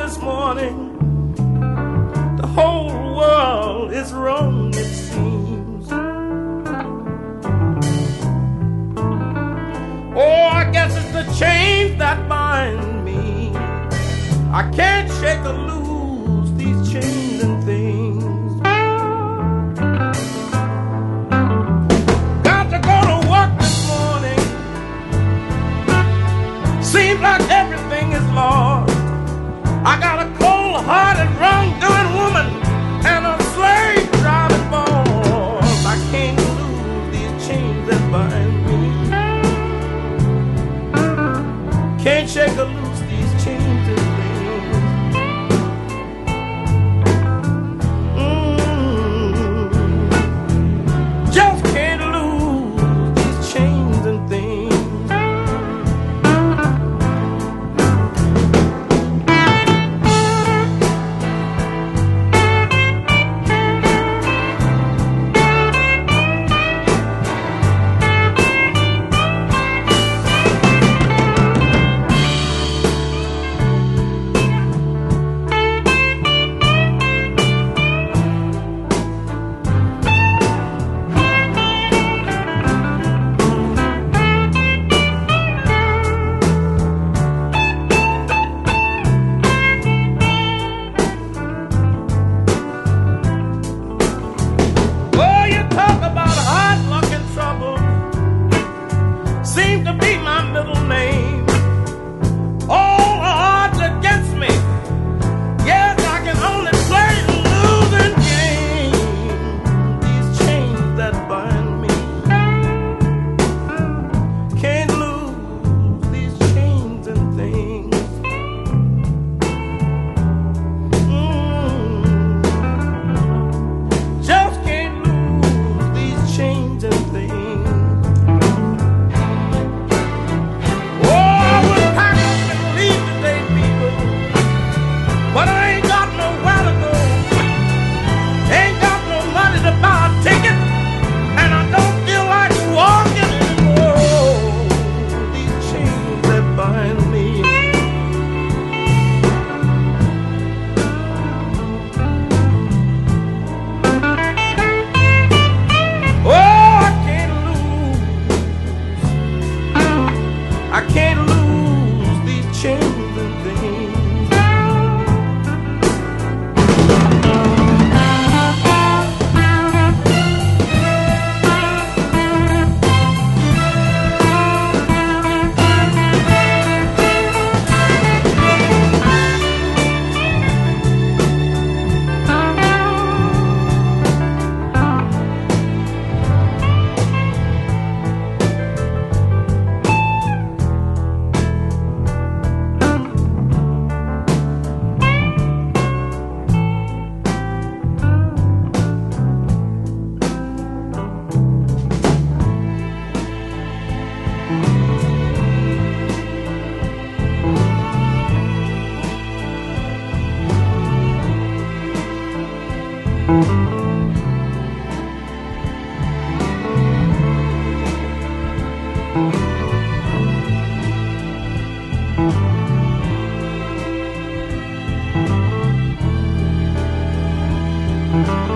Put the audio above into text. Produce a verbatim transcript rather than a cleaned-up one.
this morning. The whole world is wrong, it seems. Oh, I guess it's the chains that bind me. I can't shake or lose these chains and things. Got to go to work this morning. Seems like everything is lost. I got a cold-hearted, wrong-doing woman and a slave-driving boss. I can't lose these chains that bind me. Can't shake or lose these chains and things. Mm. Just can't lose these chains and things. Thank you.